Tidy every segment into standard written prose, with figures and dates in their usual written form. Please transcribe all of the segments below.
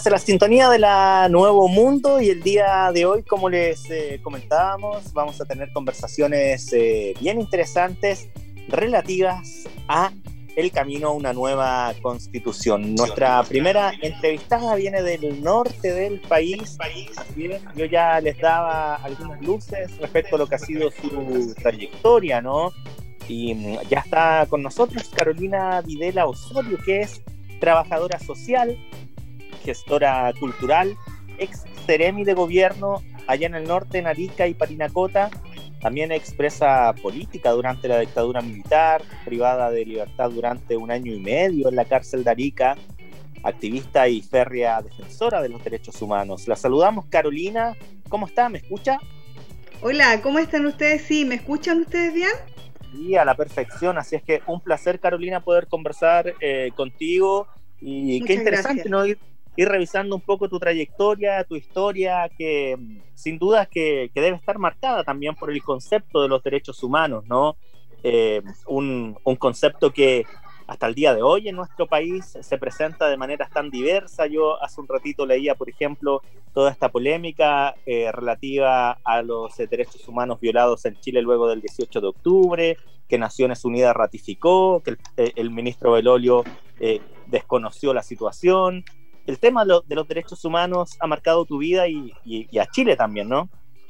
Estás en la sintonía de la Nuevo Mundo y el día de hoy, como les comentábamos, vamos a tener conversaciones bien interesantes relativas a el camino a una nueva constitución. Nuestra primera entrevistada viene del norte del país. Bien, yo ya les daba algunas luces respecto a lo que ha sido su trayectoria, ¿no? Y ya está con nosotros Carolina Videla Osorio, que es trabajadora social, gestora cultural, ex seremi de gobierno allá en el norte, en Arica y Parinacota. También expresa política durante la dictadura militar, privada de libertad durante 1 año y medio en la cárcel de Arica, activista y férrea defensora de los derechos humanos. La saludamos, Carolina. ¿Cómo está? ¿Me escucha? Hola, ¿cómo están ustedes? Sí, ¿me escuchan ustedes bien? Sí, a la perfección. Así es que un placer, Carolina, poder conversar contigo. Y qué Muchas interesante, gracias. ¿no? Ir revisando un poco tu trayectoria, tu historia, que sin duda que debe estar marcada también por el concepto de los derechos humanos, ¿no? Un concepto que hasta el día de hoy en nuestro país se presenta de maneras tan diversas. Yo hace un ratito leía, por ejemplo, toda esta polémica relativa a los derechos humanos violados en Chile luego del 18 de octubre, que Naciones Unidas ratificó, que el ministro Belolio desconoció la situación. El tema de los derechos humanos ha marcado tu vida y a Chile también, ¿no?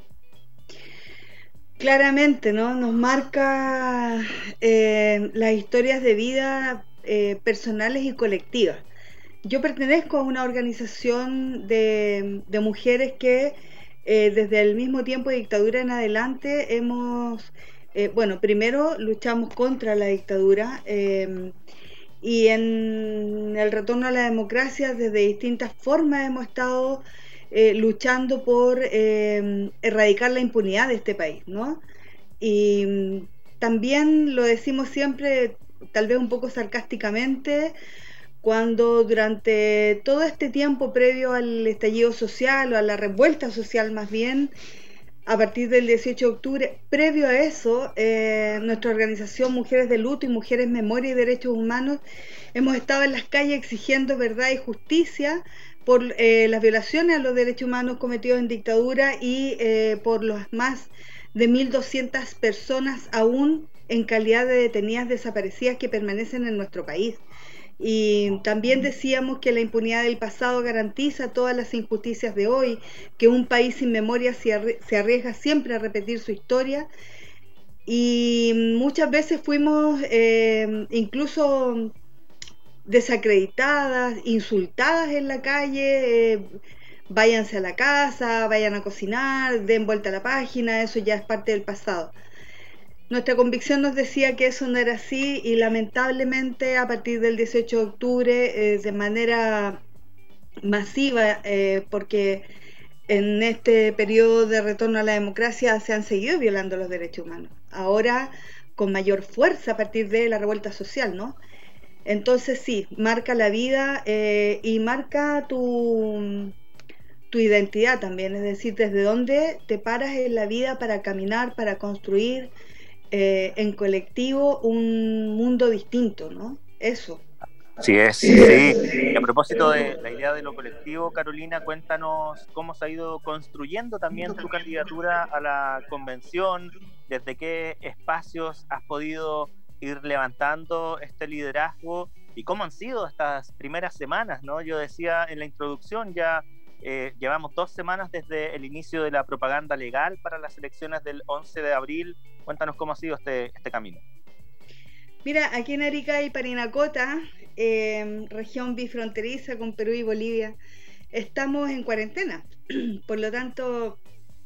Claramente, ¿no? Nos marca las historias de vida personales y colectivas. Yo pertenezco a una organización de mujeres que desde el mismo tiempo de dictadura en adelante bueno, primero luchamos contra la dictadura y en el retorno a la democracia desde distintas formas hemos estado luchando por erradicar la impunidad de este país, ¿no? Y también lo decimos siempre, tal vez un poco sarcásticamente, cuando durante todo este tiempo previo al estallido social o a la revuelta social más bien, a partir del 18 de octubre, previo a eso, nuestra organización Mujeres de Luto y Mujeres Memoria y Derechos Humanos hemos estado en las calles exigiendo verdad y justicia por las violaciones a los derechos humanos cometidos en dictadura y por las más de 1.200 personas aún en calidad de detenidas desaparecidas que permanecen en nuestro país. Y también decíamos que la impunidad del pasado garantiza todas las injusticias de hoy, que un país sin memoria se arriesga siempre a repetir su historia. Y muchas veces fuimos incluso desacreditadas, insultadas en la calle, váyanse a la casa, vayan a cocinar, den vuelta a la página, eso ya es parte del pasado. Nuestra convicción nos decía que eso no era así y lamentablemente a partir del 18 de octubre de manera masiva, porque en este periodo de retorno a la democracia se han seguido violando los derechos humanos. Ahora con mayor fuerza a partir de la revuelta social, ¿no? Entonces sí, marca la vida y marca tu identidad también, es decir, desde dónde te paras en la vida para caminar, para construir en colectivo un mundo distinto, ¿no? Eso. Sí es, sí. Y a propósito de la idea de lo colectivo, Carolina, cuéntanos cómo se ha ido construyendo también tu candidatura a la convención, desde qué espacios has podido ir levantando este liderazgo y cómo han sido estas primeras semanas, ¿no? Yo decía en la introducción, ya llevamos 2 semanas desde el inicio de la propaganda legal para las elecciones del 11 de abril. Cuéntanos cómo ha sido este camino. Mira, aquí en Arica y Parinacota, región bifronteriza con Perú y Bolivia, estamos en cuarentena. Por lo tanto,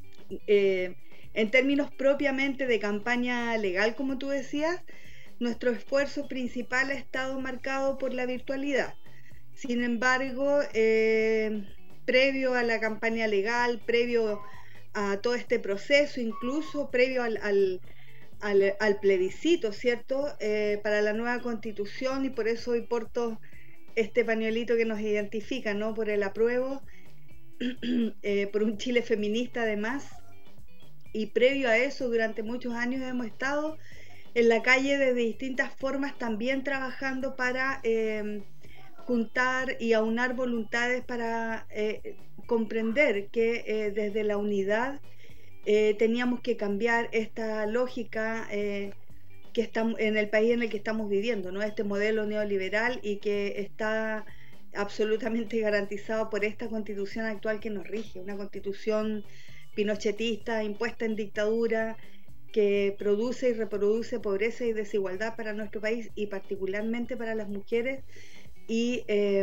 en términos propiamente de campaña legal, como tú decías, nuestro esfuerzo principal ha estado marcado por la virtualidad. Sin embargo, previo a la campaña legal, previo a todo este proceso, incluso previo al plebiscito, ¿cierto? Para la nueva constitución, y por eso hoy porto este pañuelito que nos identifica, ¿no? Por el apruebo, por un Chile feminista además, y previo a eso, durante muchos años hemos estado en la calle de distintas formas también trabajando para juntar y aunar voluntades para comprender que desde la unidad teníamos que cambiar esta lógica que estamos en el país en el que estamos viviendo, ¿no? Este modelo neoliberal y que está absolutamente garantizado por esta constitución actual que nos rige, una constitución pinochetista, impuesta en dictadura, que produce y reproduce pobreza y desigualdad para nuestro país y particularmente para las mujeres y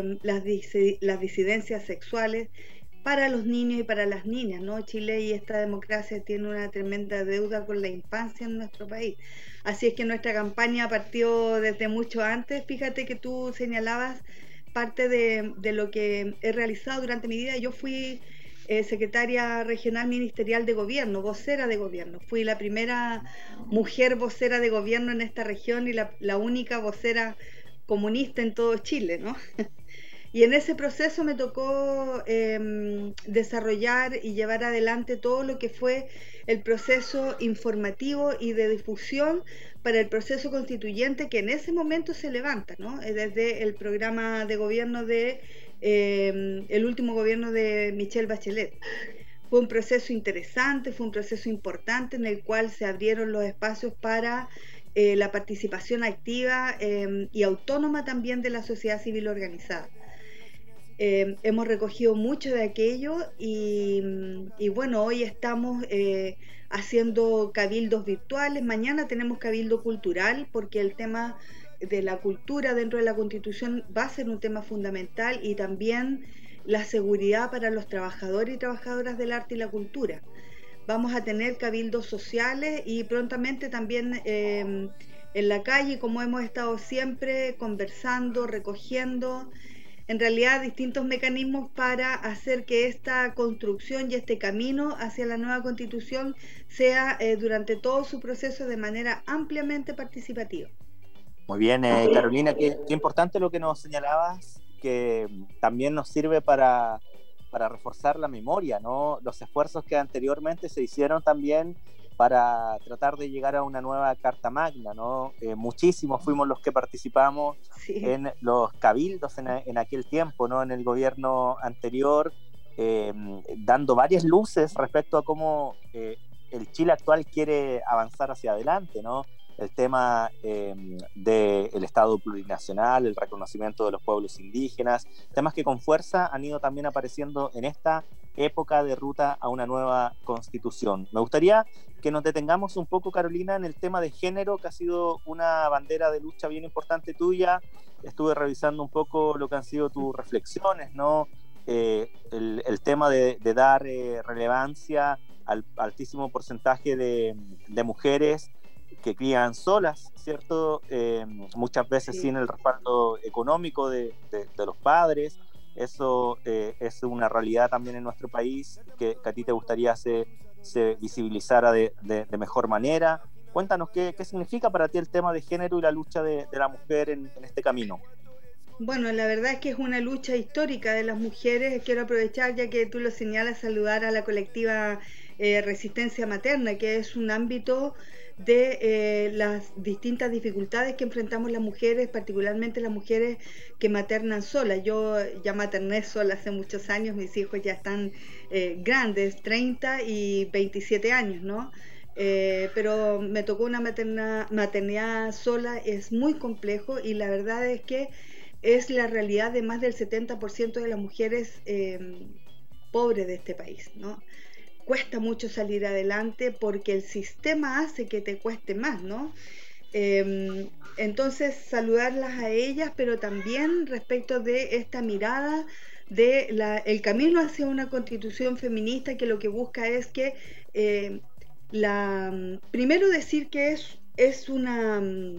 las disidencias sexuales, para los niños y para las niñas, ¿no? Chile y esta democracia tiene una tremenda deuda con la infancia en nuestro país. Así es que nuestra campaña partió desde mucho antes. Fíjate que tú señalabas parte de lo que he realizado durante mi vida. Yo fui secretaria regional ministerial de gobierno, vocera de gobierno. Fui la primera mujer vocera de gobierno en esta región y la única vocera comunista en todo Chile, ¿no? Y en ese proceso me tocó desarrollar y llevar adelante todo lo que fue el proceso informativo y de difusión para el proceso constituyente que en ese momento se levanta, ¿no? Desde el programa de gobierno el último gobierno de Michelle Bachelet. Fue un proceso interesante, fue un proceso importante en el cual se abrieron los espacios para la participación activa y autónoma también de la sociedad civil organizada. Hemos recogido mucho de aquello y bueno, hoy estamos haciendo cabildos virtuales. Mañana tenemos cabildo cultural porque el tema de la cultura dentro de la Constitución va a ser un tema fundamental, y también la seguridad para los trabajadores y trabajadoras del arte y la cultura. Vamos a tener cabildos sociales y prontamente también en la calle, como hemos estado siempre, conversando, recogiendo en realidad distintos mecanismos para hacer que esta construcción y este camino hacia la nueva Constitución sea durante todo su proceso de manera ampliamente participativa. Muy bien, Carolina, qué importante lo que nos señalabas, que también nos sirve para reforzar la memoria, ¿no? Los esfuerzos que anteriormente se hicieron también para tratar de llegar a una nueva Carta Magna, ¿no? Muchísimos fuimos los que participamos en los cabildos en aquel tiempo, ¿no? En el gobierno anterior, dando varias luces respecto a cómo el Chile actual quiere avanzar hacia adelante, ¿no? El tema del Estado plurinacional, el reconocimiento de los pueblos indígenas, temas que con fuerza han ido también apareciendo en esta época de ruta a una nueva constitución. Me gustaría que nos detengamos un poco, Carolina, en el tema de género, que ha sido una bandera de lucha bien importante tuya. Estuve revisando un poco lo que han sido tus reflexiones, ¿no? El tema de dar relevancia al altísimo porcentaje de mujeres que crían solas, ¿cierto? Muchas veces sin el respaldo económico de los padres. Eso es una realidad también en nuestro país que a ti te gustaría se visibilizara de mejor manera. Cuéntanos qué significa para ti el tema de género y la lucha de la mujer en este camino. Bueno, la verdad es que es una lucha histórica de las mujeres. Quiero aprovechar, ya que tú lo señalas, saludar a la colectiva Resistencia Materna, que es un ámbito de las distintas dificultades que enfrentamos las mujeres, particularmente las mujeres que maternan solas. Yo ya materné sola hace muchos años, mis hijos ya están grandes, 30 y 27 años, ¿no? Pero me tocó una maternidad sola, es muy complejo, y la verdad es que es la realidad de más del 70% de las mujeres pobres de este país, ¿no? Cuesta mucho salir adelante porque el sistema hace que te cueste más, ¿no? Entonces, saludarlas a ellas, pero también respecto de esta mirada de el camino hacia una constitución feminista que lo que busca es que primero decir que es una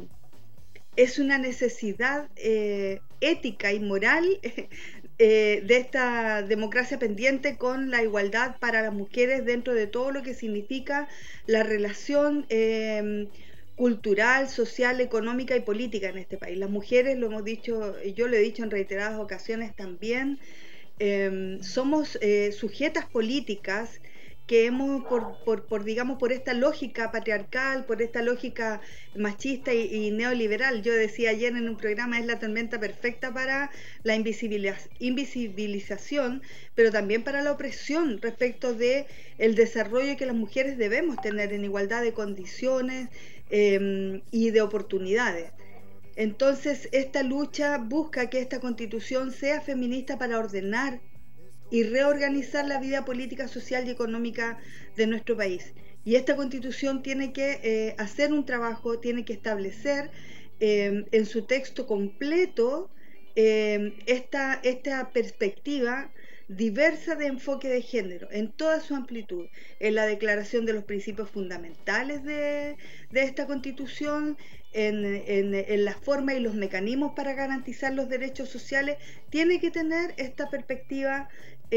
necesidad ética y moral de esta democracia pendiente con la igualdad para las mujeres dentro de todo lo que significa la relación cultural, social, económica y política en este país. Las mujeres, lo hemos dicho, y yo lo he dicho en reiteradas ocasiones también, somos sujetas políticas que hemos, digamos, por esta lógica patriarcal, por esta lógica machista y neoliberal. Yo decía ayer en un programa, es la tormenta perfecta para la invisibilización, pero también para la opresión respecto de el desarrollo que las mujeres debemos tener en igualdad de condiciones y de oportunidades. Entonces, esta lucha busca que esta constitución sea feminista para ordenar y reorganizar la vida política, social y económica de nuestro país. Y esta constitución tiene que hacer un trabajo, tiene que establecer en su texto completo esta perspectiva diversa de enfoque de género en toda su amplitud, en la declaración de los principios fundamentales de esta constitución, en la forma y los mecanismos para garantizar los derechos sociales, tiene que tener esta perspectiva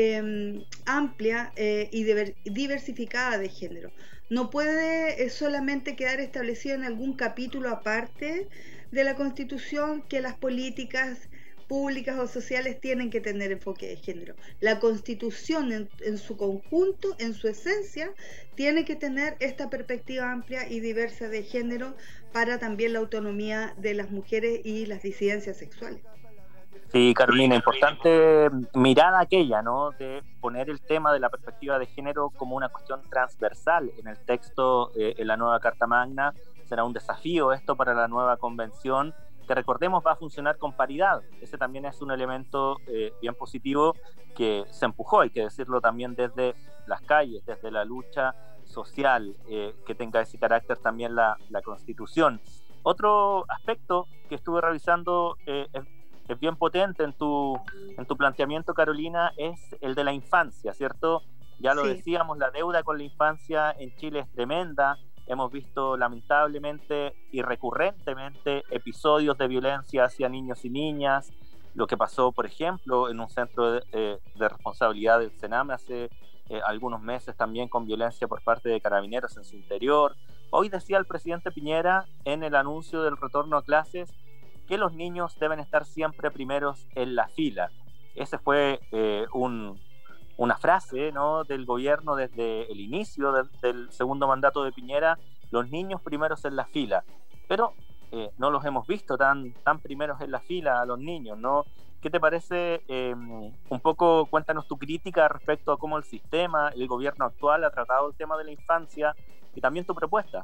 amplia y diversificada de género. No puede solamente quedar establecido en algún capítulo aparte de la Constitución que las políticas públicas o sociales tienen que tener enfoque de género. La Constitución en su conjunto, en su esencia, tiene que tener esta perspectiva amplia y diversa de género para también la autonomía de las mujeres y las disidencias sexuales. Sí, Carolina, importante mirada aquella, ¿no? De poner el tema de la perspectiva de género como una cuestión transversal en el texto, en la nueva Carta Magna. Será un desafío esto para la nueva convención, que recordemos va a funcionar con paridad. Ese también es un elemento bien positivo que se empujó, hay que decirlo también desde las calles, desde la lucha social, que tenga ese carácter también la Constitución. Otro aspecto que estuve revisando es bien potente en tu planteamiento, Carolina, es el de la infancia, ¿cierto? Ya lo decíamos, la deuda con la infancia en Chile es tremenda. Hemos visto lamentablemente y recurrentemente episodios de violencia hacia niños y niñas, lo que pasó, por ejemplo, en un centro de responsabilidad del Sename hace algunos meses también con violencia por parte de carabineros en su interior. Hoy decía el presidente Piñera en el anuncio del retorno a clases que los niños deben estar siempre primeros en la fila. Ese fue una frase, ¿no?, del gobierno desde el inicio del segundo mandato de Piñera, los niños primeros en la fila. Pero no los hemos visto tan primeros en la fila a los niños, ¿no? ¿Qué te parece? Un poco cuéntanos tu crítica respecto a cómo el sistema, el gobierno actual ha tratado el tema de la infancia y también tu propuesta.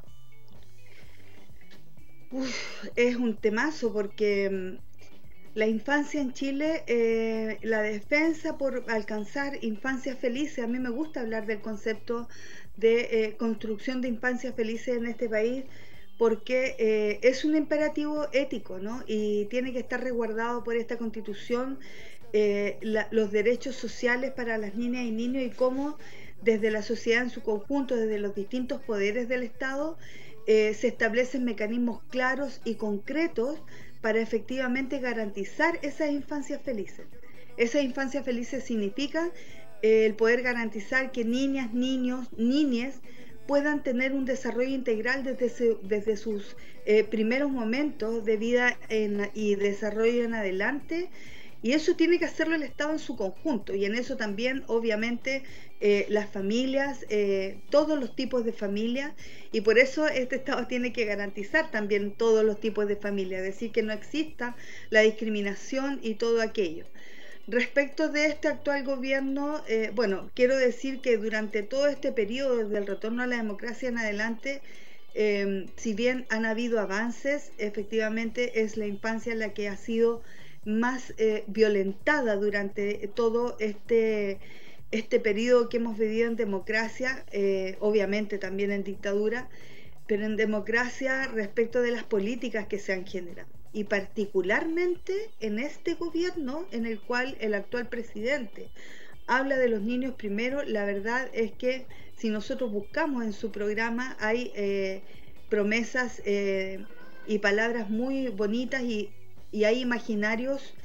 Es un temazo porque la infancia en Chile, la defensa por alcanzar infancias felices, a mí me gusta hablar del concepto de construcción de infancias felices en este país, porque es un imperativo ético, ¿no? Y tiene que estar resguardado por esta Constitución los derechos sociales para las niñas y niños, y cómo desde la sociedad en su conjunto, desde los distintos poderes del Estado, se establecen mecanismos claros y concretos para efectivamente garantizar esas infancias felices. Esas infancias felices significa el poder garantizar que niñas, niños, niñes puedan tener un desarrollo integral desde sus primeros momentos de vida y desarrollo en adelante. Y eso tiene que hacerlo el Estado en su conjunto, y en eso también, obviamente, las familias, todos los tipos de familias, y por eso este Estado tiene que garantizar también todos los tipos de familias, es decir, que no exista la discriminación y todo aquello. Respecto de este actual gobierno, bueno, quiero decir que durante todo este periodo, desde el retorno a la democracia en adelante, si bien han habido avances, efectivamente es la infancia la que ha sido más violentada durante todo este periodo que hemos vivido en democracia, obviamente también en dictadura, pero en democracia respecto de las políticas que se han generado, y particularmente en este gobierno en el cual el actual presidente habla de los niños primero. La verdad es que si nosotros buscamos en su programa hay promesas y palabras muy bonitas, y hay imaginarios,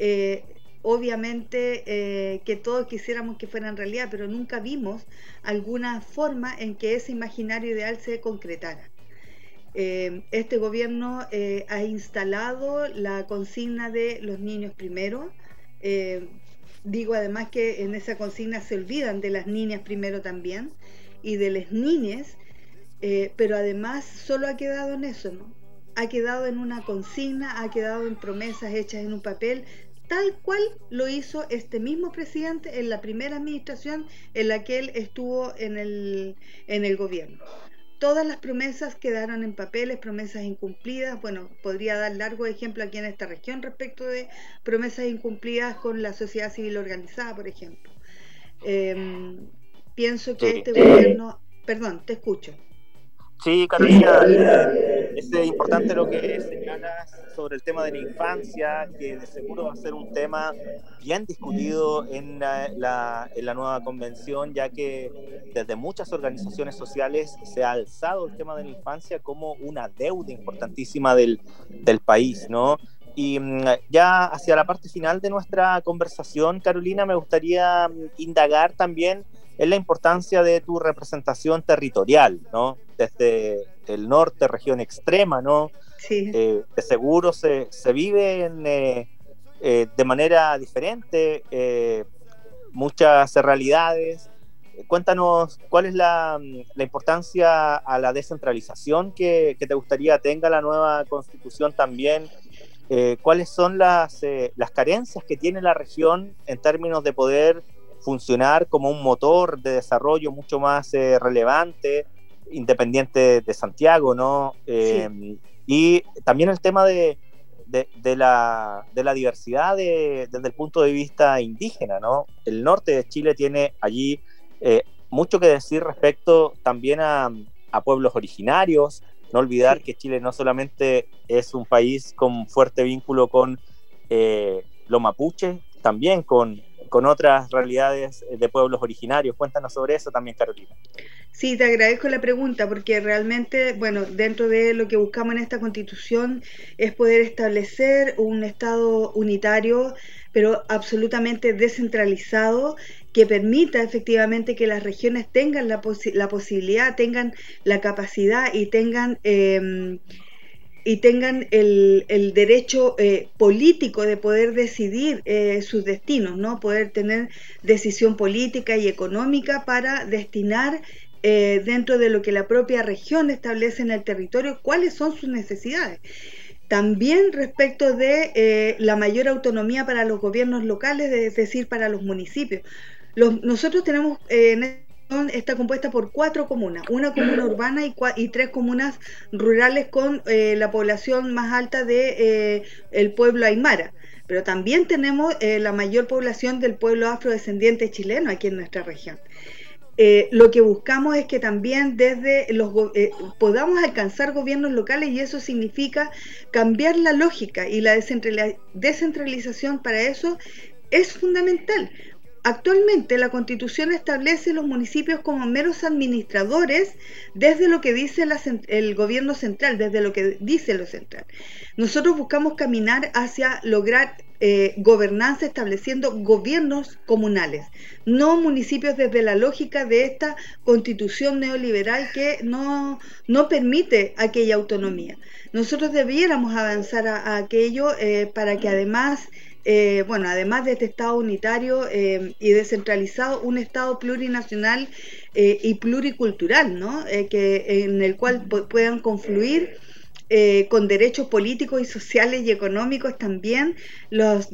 obviamente, que todos quisiéramos que fueran realidad, pero nunca vimos alguna forma en que ese imaginario ideal se concretara. Este gobierno ha instalado la consigna de los niños primero, Digo además que en esa consigna se olvidan de las niñas primero también y de las niñas, pero además solo ha quedado en eso, ¿no? Ha quedado en una consigna, ha quedado en promesas hechas en un papel, tal cual lo hizo este mismo presidente en la primera administración en la que él estuvo en el gobierno. Todas las promesas quedaron en papeles, promesas incumplidas. Bueno, podría dar largo ejemplo aquí en esta región respecto de promesas incumplidas con la sociedad civil organizada, por ejemplo. Eh, Pienso que Sí. este gobierno... Perdón, te escucho. Sí, Carolina, es importante lo que señalas sobre el tema de la infancia, que de seguro va a ser un tema bien discutido en en la nueva convención, ya que desde muchas organizaciones sociales se ha alzado el tema de la infancia como una deuda importantísima del país, ¿no? Y ya hacia la parte final de nuestra conversación, Carolina, me gustaría indagar también en la importancia de tu representación territorial, ¿no? Desde el norte, región extrema, ¿no? Sí. De seguro se vive de manera diferente muchas realidades. Cuéntanos cuál es la importancia a la descentralización que te gustaría tenga la nueva constitución también. ¿Cuáles son las carencias que tiene la región en términos de poder funcionar como un motor de desarrollo mucho más relevante, independiente de Santiago, ¿no? Sí. Y también el tema de la diversidad desde el punto de vista indígena, ¿no? El norte de Chile tiene allí mucho que decir respecto también a pueblos originarios. No olvidar que Chile no solamente es un país con fuerte vínculo con los mapuches, también con otras realidades de pueblos originarios. Cuéntanos sobre eso también, Carolina. Sí, te agradezco la pregunta porque realmente, bueno, dentro de lo que buscamos en esta constitución es poder establecer un Estado unitario, pero absolutamente descentralizado, que permita efectivamente que las regiones tengan la posibilidad, tengan la capacidad y tengan el derecho político de poder decidir sus destinos, ¿no? Poder tener decisión política y económica para destinar dentro de lo que la propia región establece en el territorio, cuáles son sus necesidades. También respecto de la mayor autonomía para los gobiernos locales, es decir, para los municipios. Nosotros tenemos está compuesta por 4 comunas, una comuna urbana y 3 comunas rurales con la población más alta de el pueblo aymara. Pero también tenemos la mayor población del pueblo afrodescendiente chileno aquí en nuestra región. Lo que buscamos es que también podamos alcanzar gobiernos locales y eso significa cambiar la lógica y la descentralización para eso es fundamental. Actualmente la Constitución establece los municipios como meros administradores desde lo que dice el gobierno central, desde lo que dice lo central. Nosotros buscamos caminar hacia lograr gobernanza estableciendo gobiernos comunales, no municipios desde la lógica de esta constitución neoliberal que no permite aquella autonomía. Nosotros debiéramos avanzar a aquello para que además además de este Estado unitario y descentralizado, un Estado plurinacional y pluricultural, ¿no? En el cual puedan confluir con derechos políticos y sociales y económicos también las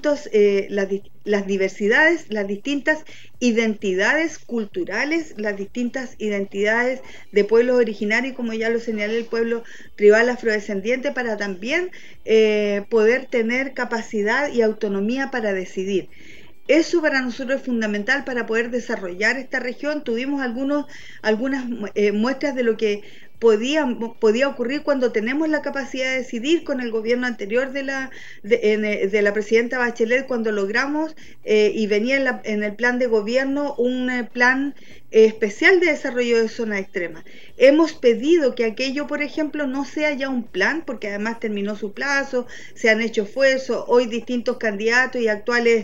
diversidades, las distintas identidades culturales, las distintas identidades de pueblos originarios, como ya lo señalé, el pueblo tribal afrodescendiente, para también poder tener capacidad y autonomía para decidir. Eso para nosotros es fundamental para poder desarrollar esta región. Tuvimos algunas muestras de lo que podía ocurrir cuando tenemos la capacidad de decidir con el gobierno anterior de la presidenta Bachelet, cuando logramos y venía en el plan de gobierno un plan especial de desarrollo de zonas extremas. Hemos pedido que aquello, por ejemplo, no sea ya un plan, porque además terminó su plazo, se han hecho esfuerzos, hoy distintos candidatos y actuales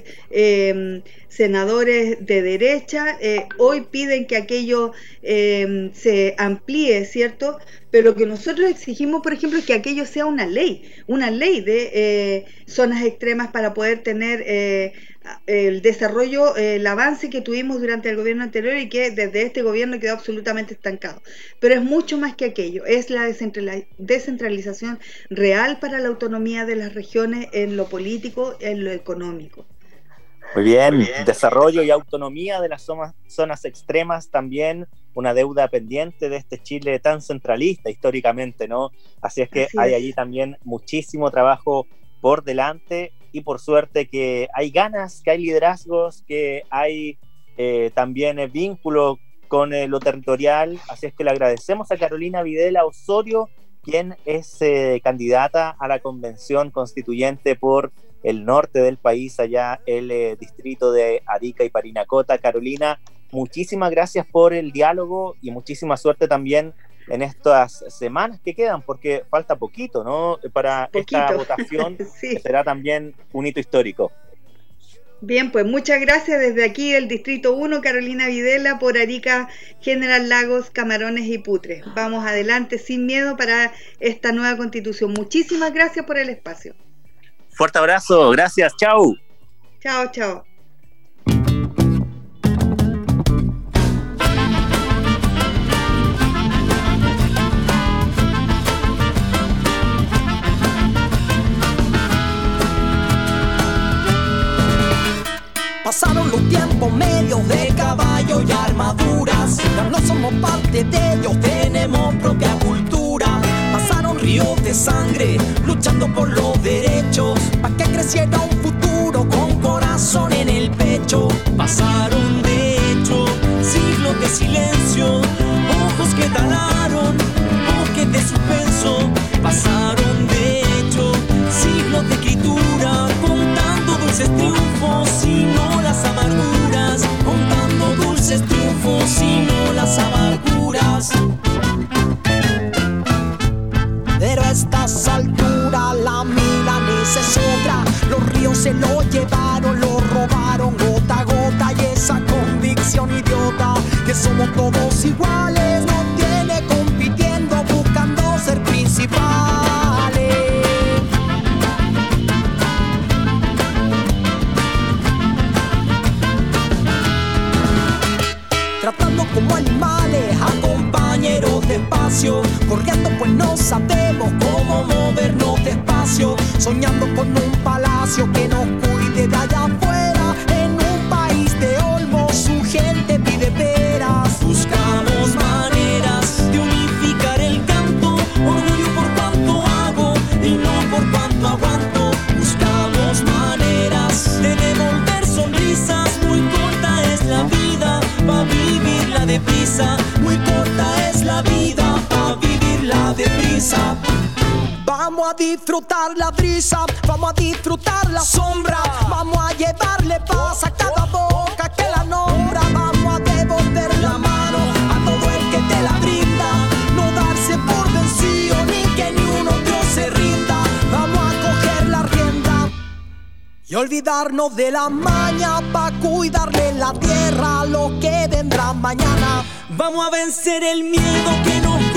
senadores de derecha hoy piden que aquello se amplíe, ¿cierto? Pero lo que nosotros exigimos, por ejemplo, es que aquello sea una ley de zonas extremas para poder tener el desarrollo, el avance que tuvimos durante el gobierno anterior y que desde este gobierno quedó absolutamente estancado. Pero es mucho más que aquello, es la descentralización real para la autonomía de las regiones en lo político, en lo económico. Muy bien, desarrollo y autonomía de las zonas extremas, también una deuda pendiente de este Chile tan centralista históricamente, ¿no? Así es que hay allí también muchísimo trabajo por delante y por suerte que hay ganas, que hay liderazgos, que hay también vínculo con lo territorial. Así es que le agradecemos a Carolina Videla Osorio, quien es candidata a la Convención Constituyente por el norte del país, allá el distrito de Arica y Parinacota. Carolina, muchísimas gracias por el diálogo y muchísima suerte también en estas semanas que quedan, porque falta poquito, ¿no? Para esta votación, sí, que será también un hito histórico. Bien, pues muchas gracias desde aquí el Distrito 1, Carolina Videla, por Arica, General Lagos, Camarones y Putre. Vamos adelante sin miedo para esta nueva constitución. Muchísimas gracias por el espacio. Fuerte abrazo, gracias, chao. Chao, chao. Pasaron los tiempos medios de caballo y armaduras, ya no somos parte de ellos, tenemos propia cultura. Pasaron ríos de sangre luchando por los derechos, para que creciera un futuro con corazón en el pecho. Pasaron de hecho siglos de silencio, ojos que talaron, bosques de suspenso. Pasaron de hecho siglos de escritura, contando dulces triunfos y no las amarguras, contando dulces triunfos y no las amarguras. Pero a estas alturas la milanesa es otra, los ríos se lo llevaron, lo robaron gota a gota, y esa convicción idiota que somos todos iguales no tiene compitiendo buscando ser principales. Tratando como animales a compañeros de espacio, corriendo pues no sabemos cómo movernos despacio, soñando con un palacio que nos cuide de allá afuera, en un país de olmos su gente pide peras. Buscamos maneras de unificar el canto, orgullo por cuanto hago y no por cuanto aguanto. Buscamos maneras de devolver sonrisas, muy corta es la vida pa' vivirla deprisa, muy corta es la vida pa' vivirla deprisa. Vamos a disfrutar la brisa, vamos a disfrutar la sombra, vamos a llevarle paz a cada boca que la nombra. Vamos a devolver la mano a todo el que te la brinda, no darse por vencido ni que ni uno otro se rinda. Vamos a coger la rienda y olvidarnos de la maña pa' cuidarle la tierra a lo que vendrá mañana. Vamos a vencer el miedo que nos